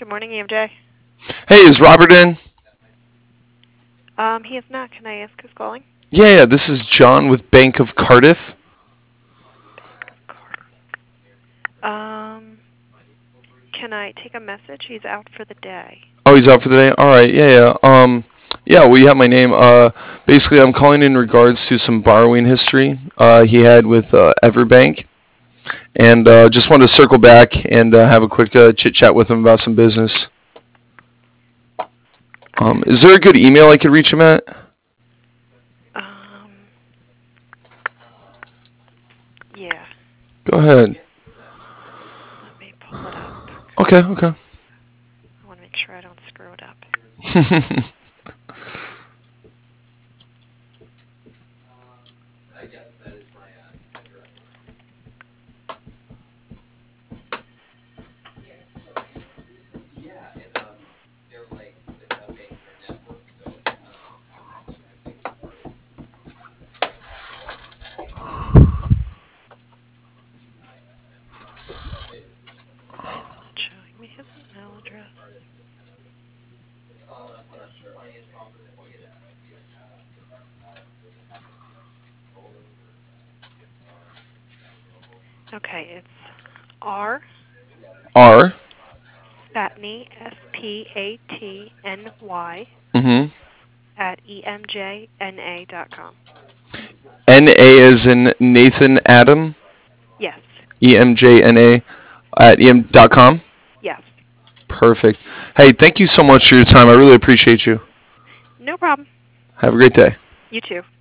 morning, EMJ. Hey, is Robert in? He is not. Can I ask who's calling? Yeah, this is John with Bank of Cardiff. Um, can I take a message? He's out for the day. Oh, he's out for the day? All right, yeah. Yeah, well, you have my name. Basically, I'm calling in regards to some borrowing history he had with Everbank. And just wanted to circle back and have a quick chit-chat with him about some business. Okay. Is there a good email I could reach him at? Um, yeah. Go ahead. Let me pull it up. Okay. I want to make sure I don't screw it up. It's not showing me his email address. Okay, it's R R. Spatny SPATNY Mm-hmm. at emjna.com. N-A as in Nathan Adam. Yes. EMJNA at em.com. Yes. Perfect. Hey, thank you so much for your time. I really appreciate you. No problem. Have a great day. You too.